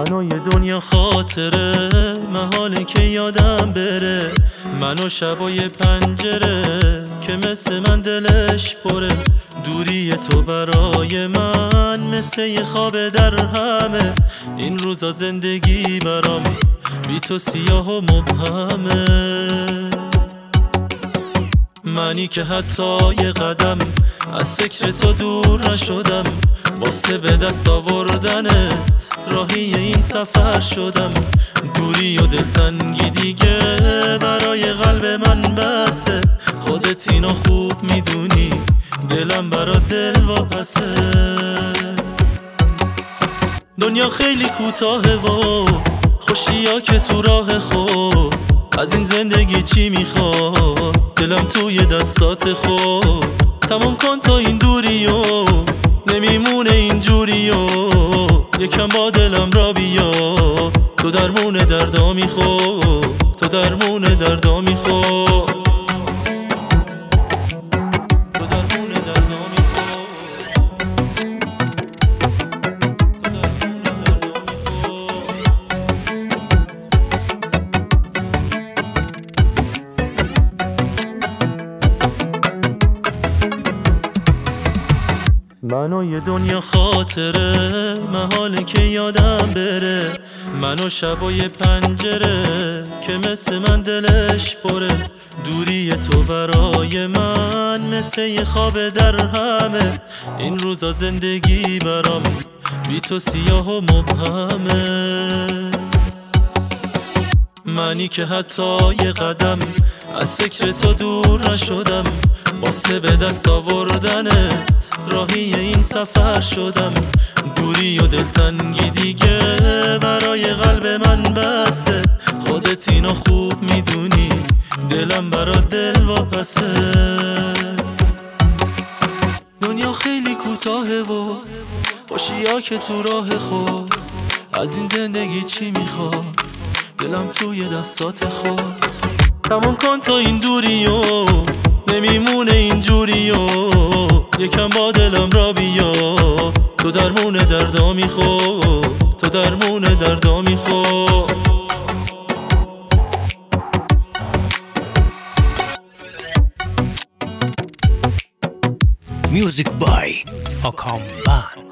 من و یه دنیا خاطره، محاله که یادم بره. من و شبای پنجره که مثل من دلش پره. دوری تو برای من مثل یه خواب در همه. این روزا زندگی برام بی تو سیاه و مبهمه. منی که حتی یه قدم از فکر تو دور نشدم. واسه به دست آوردنت راهی این سفر شدم. دوری و دلتنگی دیگه برای قلب من بسه. خودت اینو خوب میدونی، دلم برا دل واپسه. دنیا خیلی کوتاهه و خوشیا که تو راه خود. از این زندگی چی میخواد؟ دلم توی دستات خود. تموم کن تا این دوریو، نمیمونه اینجوریو. یکم با دلم را بیا، تو درمون دردا میخواد. تو درمون دردا میخواد. تو درمون دردا میخواد. تو درمون دردا میخواد. من و یه دنیا خاطره، محاله که یادم بره. من و شبای پنجره که مثل من دلش پره. دوری تو برای من مثل یه خواب در همه. این روزا زندگی برام بی تو سیاه و مبهمه. منی که حتی یه قدم از فکر تو دور نشدم. واسه به دست آوردنت راهی این سفر شدم. دوری و دلتنگی دیگه برای قلب من بسه. خودت اینو خوب میدونی، دلم برا دل واپسه. دنیا خیلی کوتاهه و خوشیا که تو راه خود. از این زندگی چی میخواد؟ دلم توی دستات خود. تموم کن تا این دوریو، نمیمونه اینجوریو. یکم با دلم را بیا، تو درمون دردا میخواد. تو درمون دردا میخواد. Music by Hakan Ban.